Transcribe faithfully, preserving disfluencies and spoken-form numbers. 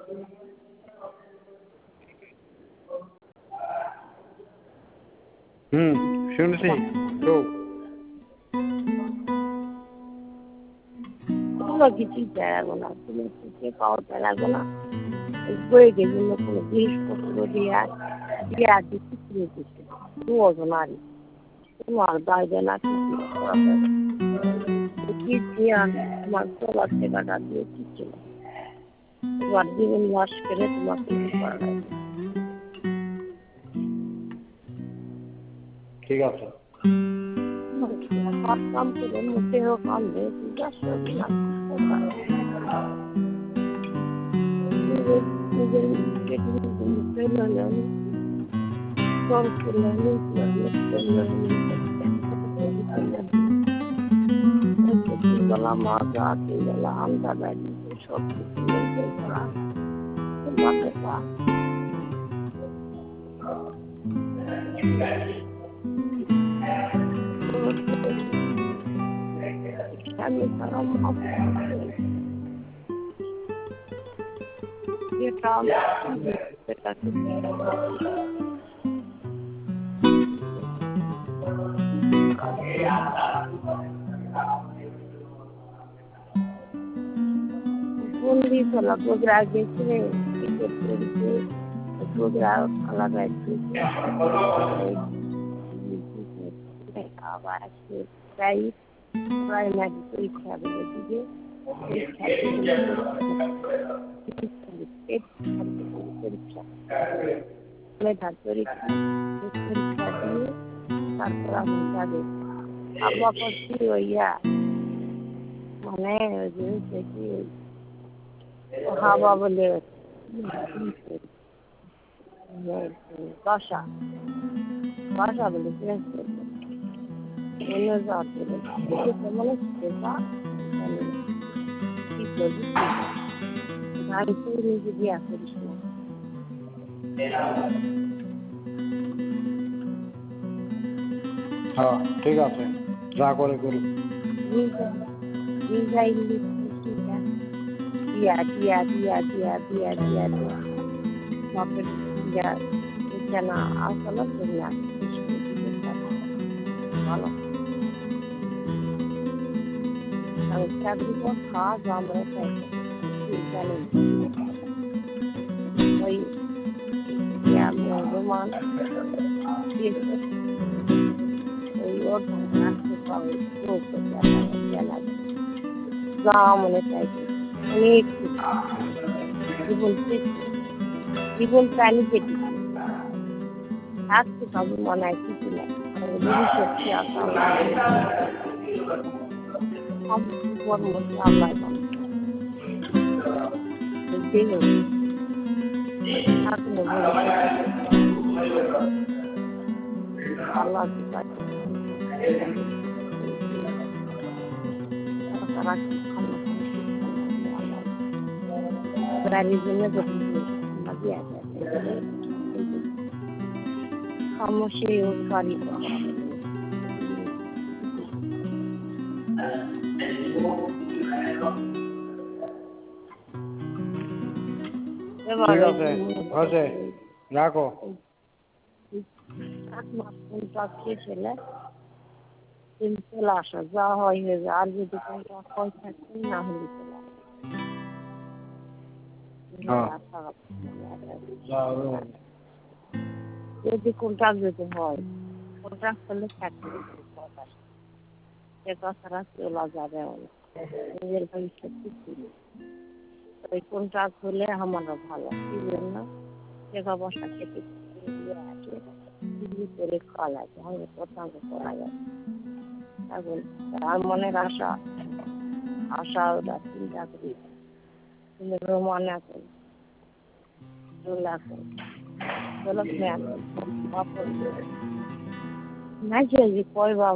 হুম শুনছি তো কোনো কিছুই বেড়াবো না, তুমি কিছু পাও বেড়াবো না, বই যেগুলো কোনো জিনিসপত্র দিয়া দিয়া দিচ্ছি কিনে দিচ্ছে দুজন আরই তোমার বাইরে না কিছু আমি তোমার চলার টাকাটা দিয়ে কিচ্ছু না, তোমার জীবন নাশ করে তোমার কিছু করা লাগবে। ঠিক আছে সব কাম করে মুখেও কান্দে পূজা সবই না নিজের নিজের মুখে নয় কম করলে গলা মাজা গলা আন্দা বাড়ি সব কিছু মেনটেন করা বাচ্চা আমি তারা যেটা সেটা বন্দি চলা প্রোগ্রাম গেছিলে টিকিট করেছে প্রোগ্রাম আলাদা আবার আসছে প্রায় প্রায় নাকি পরীক্ষা দেবে দিকে পরীক্ষা পরীক্ষা মেধার পরীক্ষা পরীক্ষা দিয়ে তারপর আমি যাবে আব্বা করছি ওইয়া মানে ওই জিনিসটা কি হাওয়া বলে বাসা বাসা বলে অন্য যাওয়ার জন্য মনে হচ্ছে গাড়ি করে নিজে দিয়া করিস না হ্যাঁ ঠিক আছে যা করে করি দিয়া দিয়া দিয়া দিয়া দিয়া দিয়া দিয়া বাপের দিয়া জানা আসলে না ভালো আমি চাকরি পর খাওয়া আমরা জানি ওই রোমান ওই ওর যা মনে চাইছে অনেক জীবন জীবন প্রাণী কেটে আজকে সব মনে হয় কিছু নেই সত্যি আসা আল্লাহ আল্লাহ খামোশি উৎকারী ঠিক আছে আছে রাখো ছেলে চলে আসা যা হয় হয়ে যায় আর যদি পয়সা না হলে যদি কন্ট্রাক্ট যদি হয় কন্ট্রাক্ট করলে চাকরি সে কথাটা চলা যাবে নিজের ভবিষ্যৎ ওই কন্ট্রাক্ট হলে আমারও ভালো কি জন্য টাকা পয়সা খেতে আসে করে খাওয়া লাগে আমাদের কোথাও করা যায় এখন তার মনের আশা আশা ওটা চিন্তা করি কিন্তু রোমান এখন চলে এখন চলক না এখন নাই যে কয় বাবা